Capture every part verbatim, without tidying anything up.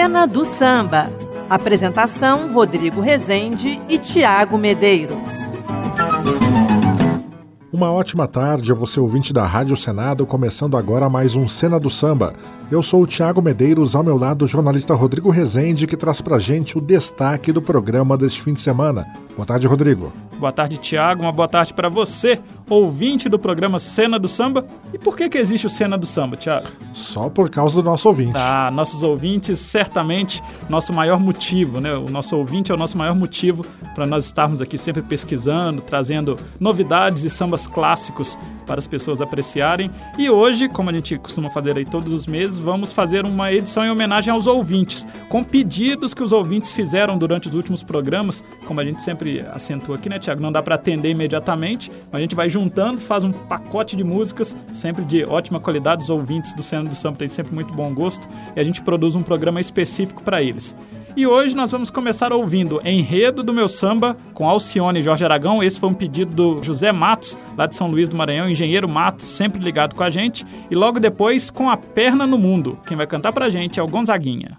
Cena do Samba. Apresentação: Rodrigo Rezende e Tiago Medeiros. Uma ótima tarde a você, ouvinte da Rádio Senado, começando agora mais um Cena do Samba. Eu sou o Tiago Medeiros, ao meu lado o jornalista Rodrigo Rezende, que traz pra gente o destaque do programa deste fim de semana. Boa tarde, Rodrigo. Boa tarde, Tiago. Uma boa tarde para você, ouvinte do programa Cena do Samba. E por que que existe o Cena do Samba, Tiago? Só por causa do nosso ouvinte. Ah, nossos ouvintes, certamente, nosso maior motivo, né? O nosso ouvinte é o nosso maior motivo para nós estarmos aqui sempre pesquisando, trazendo novidades e sambas clássicos para as pessoas apreciarem. E hoje, como a gente costuma fazer aí todos os meses, vamos fazer uma edição em homenagem aos ouvintes, com pedidos que os ouvintes fizeram durante os últimos programas. Como a gente sempre acentua aqui, né, Tiago? Não dá para atender imediatamente, mas a gente vai juntando, faz um pacote de músicas, sempre de ótima qualidade. Os ouvintes do Cena do Samba têm sempre muito bom gosto e a gente produz um programa específico para eles. E hoje nós vamos começar ouvindo Enredo do Meu Samba, com Alcione e Jorge Aragão. Esse foi um pedido do José Matos, lá de São Luís do Maranhão, engenheiro Matos, sempre ligado com a gente. E logo depois, com A Perna no Mundo. Quem vai cantar pra gente é o Gonzaguinha.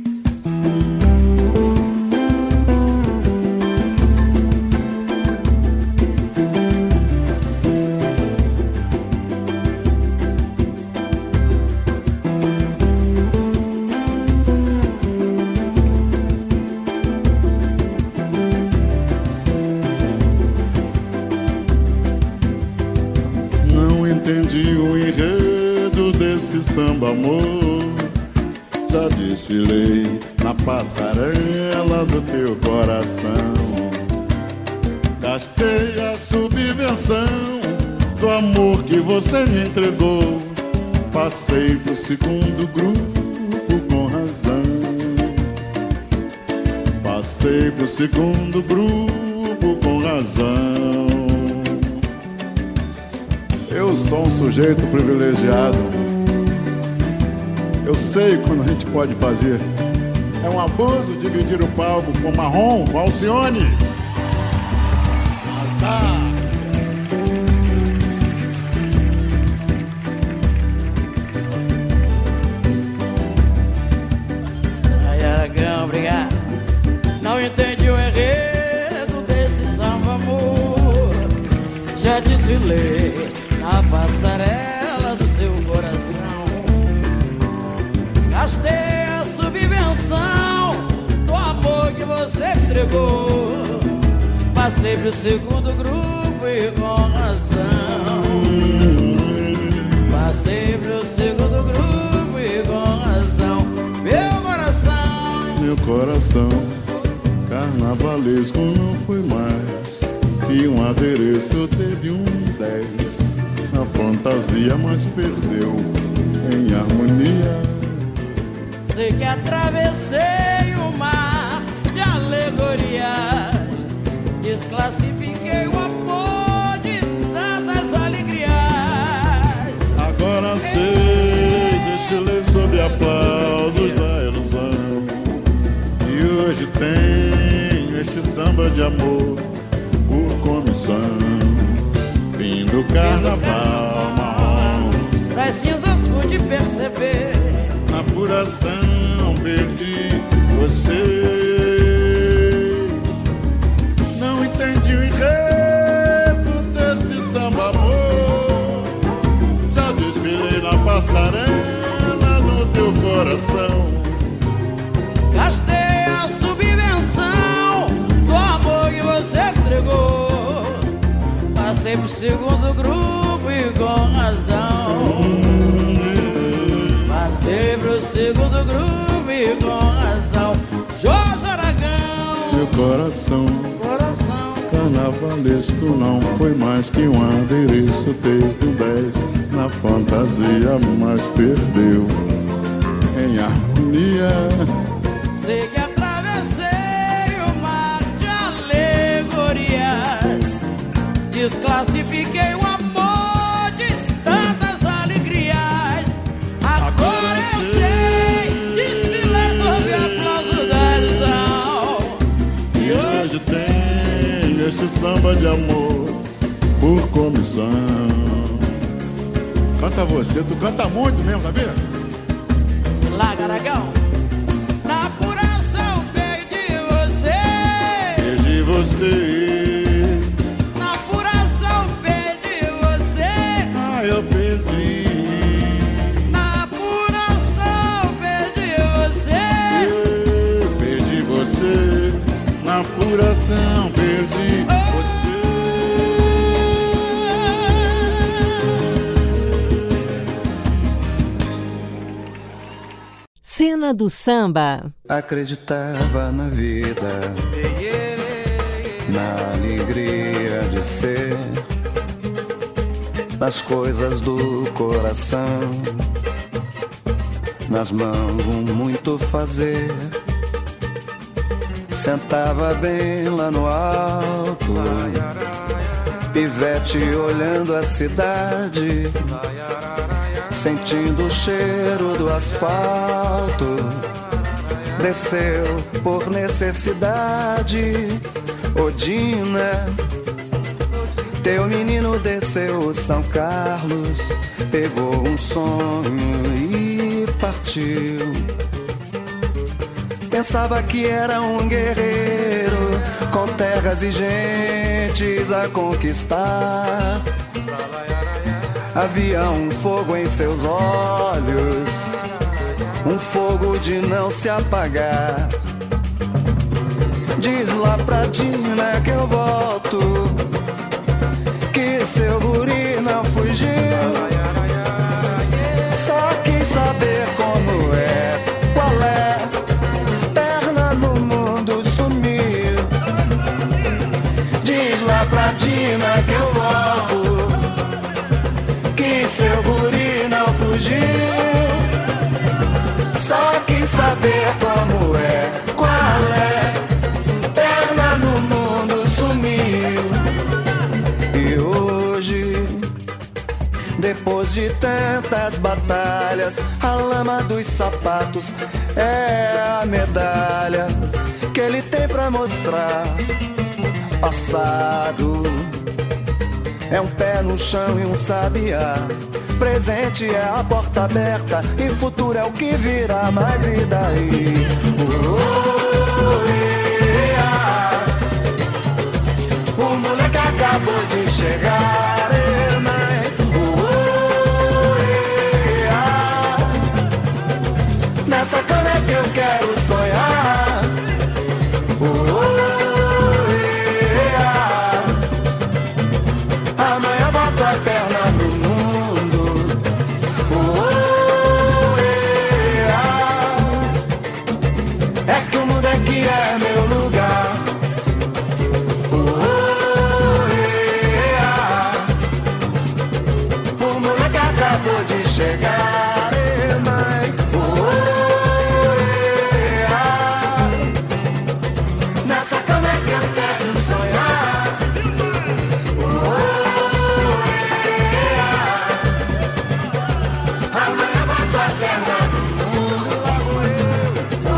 Samba amor, já desfilei na passarela do teu coração. Gastei a subvenção do amor que você me entregou. Passei pro segundo grupo com razão. Passei pro segundo grupo com razão. Eu sou um sujeito privilegiado. Eu sei quando a gente pode fazer. É um abuso dividir o palco com Marrom, com Alcione. Azar. Ai, Aragão, obrigado. Não entendi o enredo desse samba, amor. Já desfilei na passarela do seu coração. Gastei a subvenção do amor que você me entregou. Passei pro segundo grupo e com razão. Passei pro segundo grupo e com razão. Meu coração, meu coração, carnavalesco não foi mais que um adereço, teve um dez na fantasia, mas perdeu em harmonia. Sei que atravessei o mar de alegorias, desclassifiquei o amor de tantas alegrias. Agora sei, desfilei sob aplausos da ilusão. E hoje tenho este samba de amor por comissão. Fim do carnaval marrom, das cinzas pude perceber. Na apuração perdi você. Não entendi o enredo desse samba amor. Já desfilei na passarela do teu coração. Gastei a subvenção do amor que você entregou. Passei pro segundo grupo e com razão. Passei pro segundo grupo e com razão. Jorge Aragão, meu coração, coração carnavalesco não foi mais que um adereço. Teve um dez na fantasia, mas perdeu em harmonia. Sei que atravessei o mar de alegorias, desclassifiquei o amor de tantas alegrias. Agora eu sei, desfilei sob aplauso da ilusão. E hoje tem este samba de amor por comissão. Canta você, tu canta muito mesmo, sabia? Lá, Aragão. Na você. Na apuração perdi você. Ah, eu perdi. Na apuração perdi você. Eu perdi você. Na apuração perdi você. Cena do Samba. Acreditava na vida, na alegria de ser, nas coisas do coração, nas mãos um muito fazer. Sentava bem lá no alto, pivete olhando a cidade, sentindo o cheiro do asfalto. Desceu por necessidade, Odina. Teu menino desceu São Carlos, pegou um sonho e partiu. Pensava que era um guerreiro, com terras e gentes a conquistar. Havia um fogo em seus olhos, um fogo de não se apagar. Diz lá pra Dina que eu volto, que seu guri não fugiu. Só quis saber como é, qual é, perna no mundo sumiu. Diz lá pra Dina que eu volto, que seu guri não fugiu. Só quis saber como é, qual é, perna no mundo sumiu. E hoje, depois de tantas batalhas, a lama dos sapatos é a medalha que ele tem pra mostrar. Passado é um pé no chão e um sabiá. Presente é a porta aberta e futuro é o que virá. Mas e daí? Oh, oh, yeah. O moleque acabou de chegar. eh, mãe. Oh, oh, yeah. Nessa cama é que eu quero sonhar. Oh, oh, yeah. Amanhã boto a perna no mundo. É meu lugar. Oh, yeah. O moleque acabou de chegar. eh, mãe. Oh, yeah. Nessa cama é que eu quero sonhar. Oh, yeah. Amanhã boto a perna no mundo. Lá vou eu.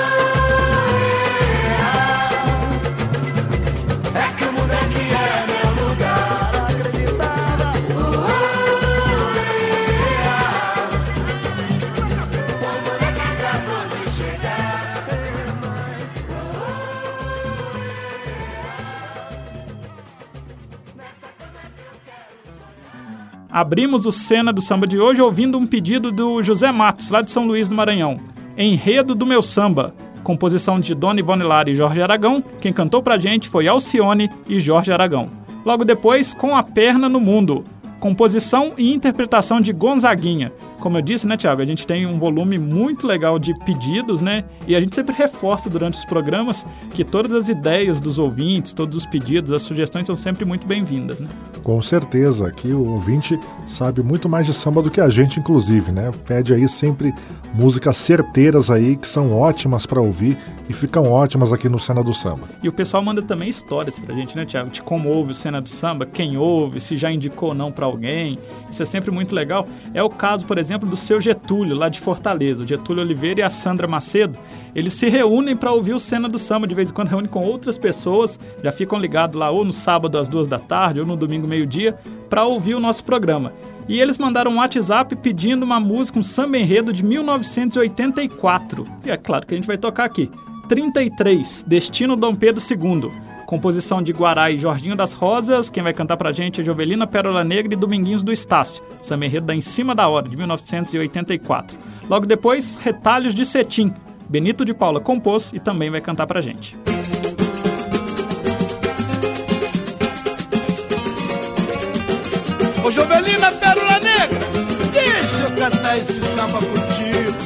Abrimos o Cena do Samba de hoje ouvindo um pedido do José Matos, lá de São Luís do Maranhão. Enredo do Meu Samba, composição de Dona Ivone Lara e Jorge Aragão. Quem cantou pra gente foi Alcione e Jorge Aragão. Logo depois, Com a Perna no Mundo, composição e interpretação de Gonzaguinha. Como eu disse, né, Thiago, a gente tem um volume muito legal de pedidos, né? E a gente sempre reforça durante os programas que todas as ideias dos ouvintes, todos os pedidos, as sugestões são sempre muito bem-vindas, né? Com certeza, aqui o ouvinte sabe muito mais de samba do que a gente, inclusive, né? Pede aí sempre músicas certeiras aí, que são ótimas para ouvir e ficam ótimas aqui no Cena do Samba. E o pessoal manda também histórias pra gente, né, Thiago? De como ouve o Cena do Samba, quem ouve, se já indicou ou não pra alguém. Isso é sempre muito legal. É o caso, por exemplo, do seu Getúlio, lá de Fortaleza. O Getúlio Oliveira e a Sandra Macedo, eles se reúnem para ouvir o Cena do Samba, de vez em quando reúnem com outras pessoas, já ficam ligados lá ou no sábado às duas da tarde ou no domingo meio-dia para ouvir o nosso programa. E eles mandaram um WhatsApp pedindo uma música, um samba enredo de mil novecentos e oitenta e quatro. E é claro que a gente vai tocar aqui. trinta e três, Destino Dom Pedro segundo. composição de Guará e Jorginho das Rosas. Quem vai cantar pra gente é Jovelina Pérola Negra e Dominguinhos do Estácio, samba enredo da Em Cima da Hora, de mil novecentos e oitenta e quatro. Logo depois, Retalhos de Cetim. Benito de Paula compôs e também vai cantar pra gente. Ô Jovelina Pérola Negra, deixa eu cantar esse samba contigo.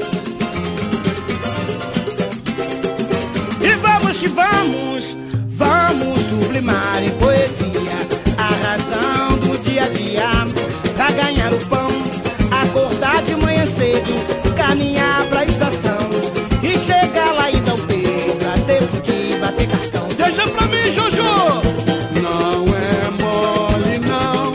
E vamos que vamos, vamos sublimar em poesia a razão do dia a dia, pra ganhar o pão, acordar de manhã cedo, caminhar pra estação e chegar lá e dar o peito, a tempo de bater cartão. Deixa pra mim, Jojo! Não é mole não,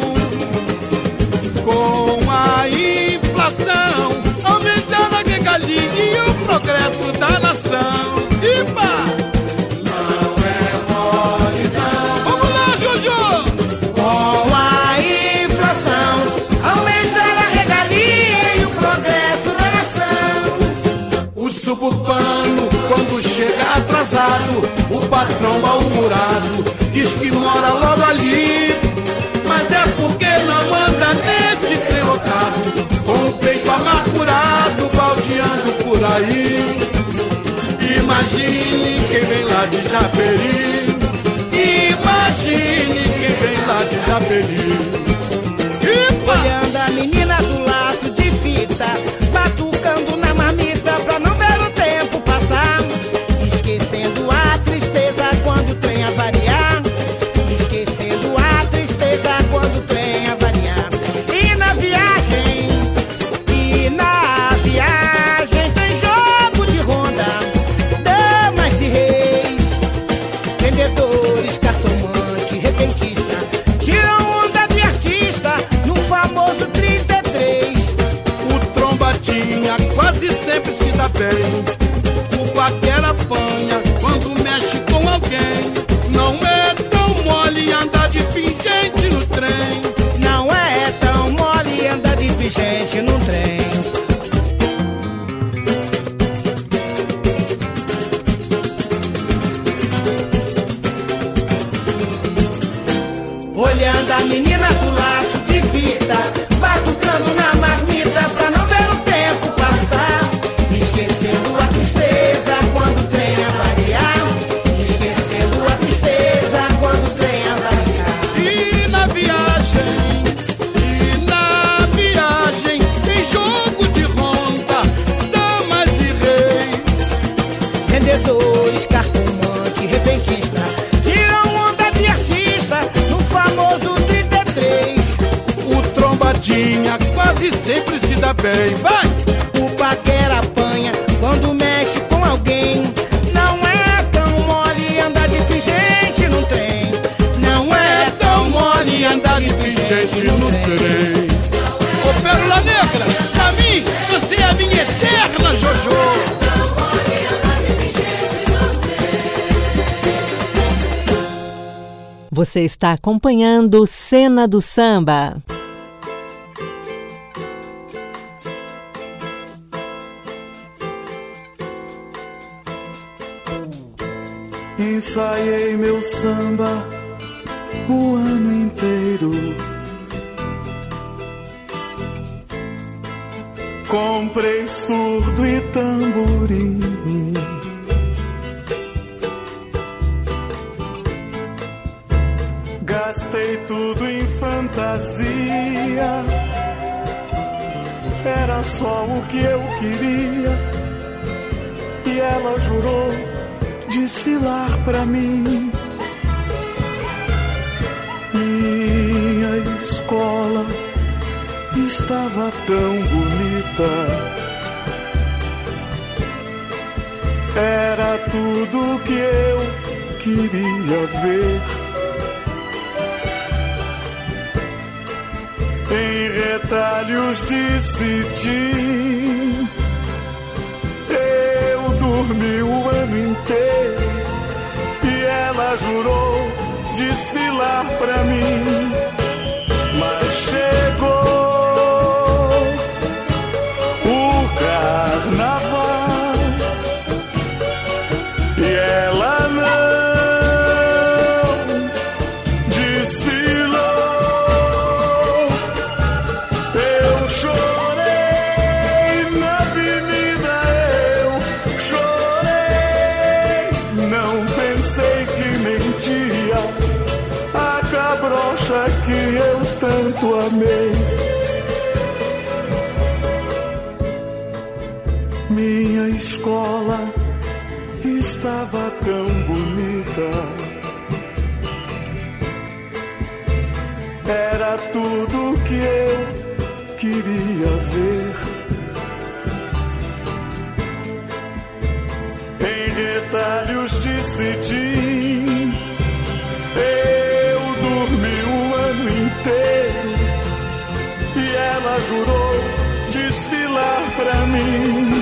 com a inflação aumentando a regalia e o progresso da nação. Ipa! Não é mole não. Vamos lá, Jojo! Com a inflação aumentando a regalia e o progresso da nação. O suburbano, quando chega atrasado, o patrão mal-humorado diz que mora logo ali, mas é porque não anda nesse trem lotado, com o peito amargurado, baldeando por aí. Imagine quem vem lá de Japeri, imagine quem vem lá de Japeri. Olhando a menina do laço de fita, batucando na marmita pra não ver o tempo passar, esquecendo a tristeza quando o trem avariar, esquecendo a tristeza quando o trem avariar. E na viagem, e na viagem tem jogo de ronda, damas e reis, vendedores, cartomante, repentista, tiram onda de artista no famoso trinta e três. O trombatinha quase sempre se dá bem, o paquera apanha quando mexe com alguém. Não é tão mole andar de pingente no trem. Não é tão mole andar de vigente num trem. Olhando a menina do laço de fita, batucando na marmita pra não ver o tempo passar, esquecendo a tristeza quando o trem avariar, esquecendo a tristeza quando o trem avariar. E na viagem, e na viagem tem jogo de ronda, damas e reis, vendedores, cartomante, repentista, tiram onda de artista no famoso trinta e três. o trombadinha quase sempre se dá bem. Vai! O paquera apanha quando mexe com alguém. Não é tão mole andar de pingente num trem. Não é tão mole andar de pingente num trem. Ô Pérola Negra, pra mim, você é a minha eterna Jojo. Você está acompanhando Cena do Samba. Ensaiei meu samba o ano inteiro. Comprei surdo e tamborim. Gastei tudo em fantasia. Era só o que eu queria. E ela jurou desfilar pra mim. Minha escola estava tão bonita. Era tudo que eu queria ver. Em retalhos de cetim, eu dormi o ano inteiro e ela jurou desfilar pra mim. Mas chegou o carnaval e ela brocha que eu tanto amei. Minha escola estava tão bonita, era tudo que eu queria ver. Em retalhos de cetim, eu dormi o ano inteiro e ela jurou desfilar pra mim.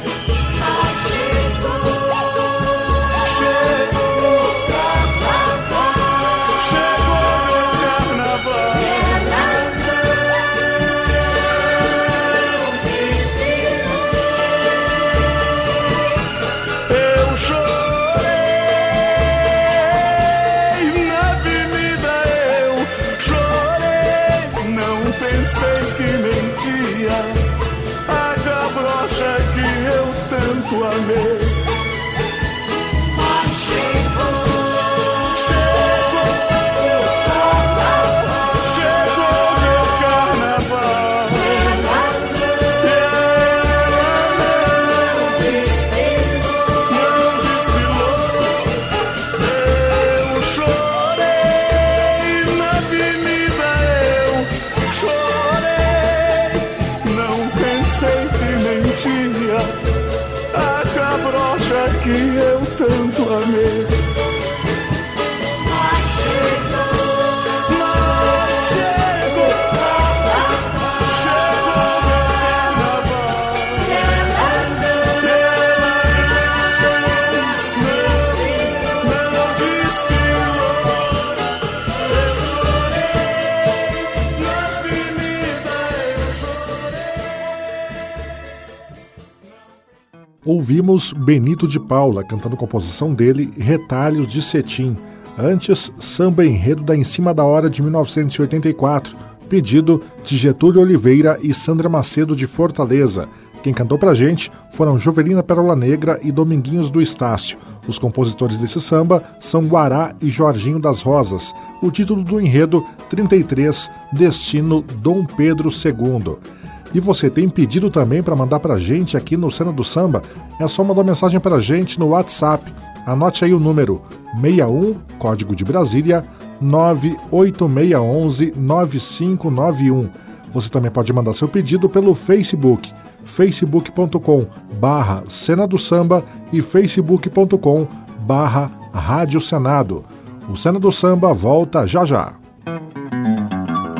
Ouvimos Benito de Paula cantando composição dele, Retalhos de Cetim. Antes, Samba Enredo da Em Cima da Hora de mil novecentos e oitenta e quatro, pedido de Getúlio Oliveira e Sandra Macedo de Fortaleza. Quem cantou pra gente foram Jovelina Pérola Negra e Dominguinhos do Estácio. Os compositores desse samba são Guará e Jorginho das Rosas. O título do enredo, trinta e três, Destino Dom Pedro segundo. E você tem pedido também para mandar pra gente aqui no Cena do Samba? É só mandar mensagem pra gente no WhatsApp. Anote aí o número seis um, código de Brasília, nove oito seis um um, nove cinco nove um. Você também pode mandar seu pedido pelo Facebook, facebook ponto com barra Cena do Samba e facebook ponto com barra Rádio Senado. O Cena do Samba volta já já.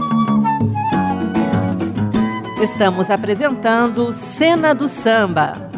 Estamos apresentando Cena do Samba.